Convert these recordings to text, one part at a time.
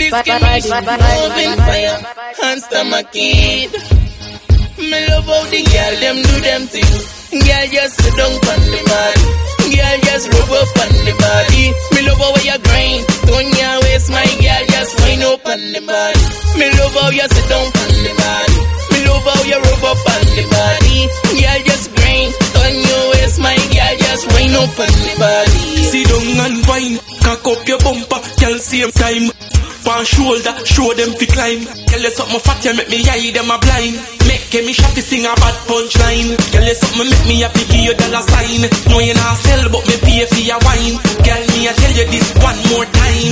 discrimination, moving fire, and stomach kid. Me love how the girl them do them thing. Girl just sit down on the body. Girl just rub up on the body. Me love how you grind. Turn your waist, my girl just wind up on the body. Me love how you sit down on the body. Me love how you rub up on the body. Girl just grind. Turn your waist, my girl just wind up on the body. Sit down and wine. Cock up your bumper. Girl same time. One shoulder, show them fi climb. Tell you something fat, you make me eye them a blind. Make me shotty sing a bad punchline. Tell you something make me happy give you dollar sign. No you not sell but me pay for your wine. Girl me I tell you this one more time.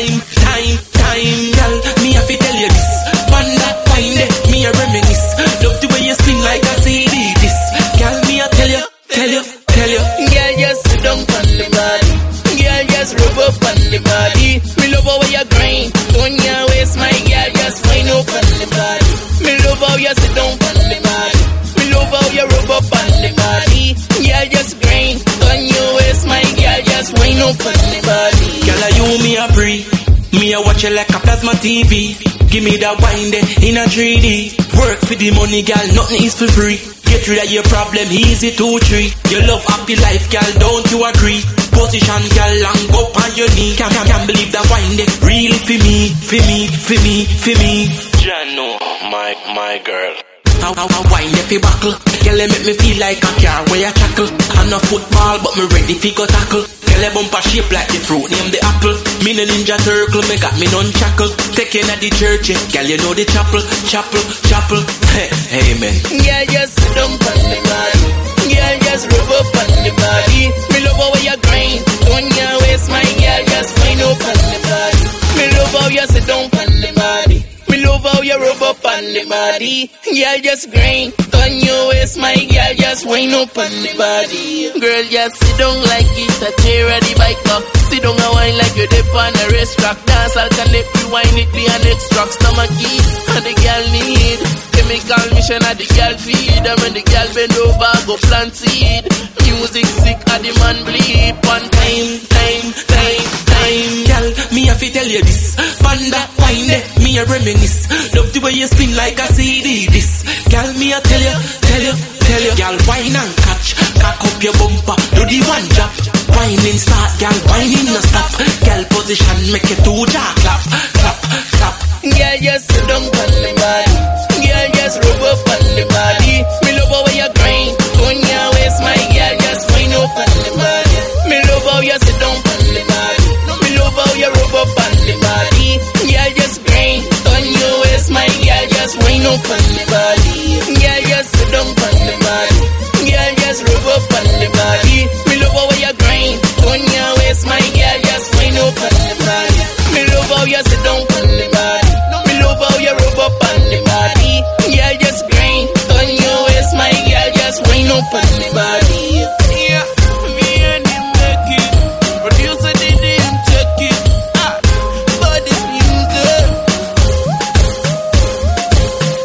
Girl me have to tell you this. One that wine there, me a reminisce. Love the way you sing like a CD this. Girl me I tell you. Girl just sit down on the body. Girl just rub up on the body. Me love how you grind. Turn your waist, my girl just wind up on the body. Me love how you sit down on the body. Me love how you rub up on the body. Girl just grind. Turn your waist, my girl just wind up on the body. Girl you me a breathe. Me a watch you like a plasma TV. Give me that wine there in a 3D. Work for the money, girl, nothing is for free. Get rid of your problem, easy 2-3. You love happy life, girl, don't you agree? Position, girl, long up on your knee. Can't believe that wine there really for me. Jano, my girl. I wine if you buckle. Girl, you make me feel like a car where you tackle. I'm not football, but me ready for go tackle. Girl, you bumper shape like the fruit, name the apple. Me no ninja turtle, me got me nunchackle. Taking at the church, girl, you know the chapel. Hey, man. Girl, just sit down on the body. Girl, just rub up on the body. Me love how you grind. Turn your waist, my girl, just wind up on the body. Me love how you sit down on the body. Me love how you rub up on the body. Girl, just grind. Turn your waist, my girl, just wind up on the body. Girl, just sit down like it's a chair at the bike up. Sit down and wine like you're dip on a racetrack. Dance, I'll connect, rewind it, be an next track. Stomach key, and the girl need chemical mission at the girl feed. And when the girl bend over, go plant seed. Music sick, and the man bleed. One time. Girl, me have to tell you this. Panda, wine there, me a reminisce. Love the way you spin like a CD this. Girl, me a tell you. Girl, wine and catch. Cock up your bumper, do the one drop. Whining start, girl, whining no stop. Girl, position, make it 2 jaw clap. Girl, just sit down on the body.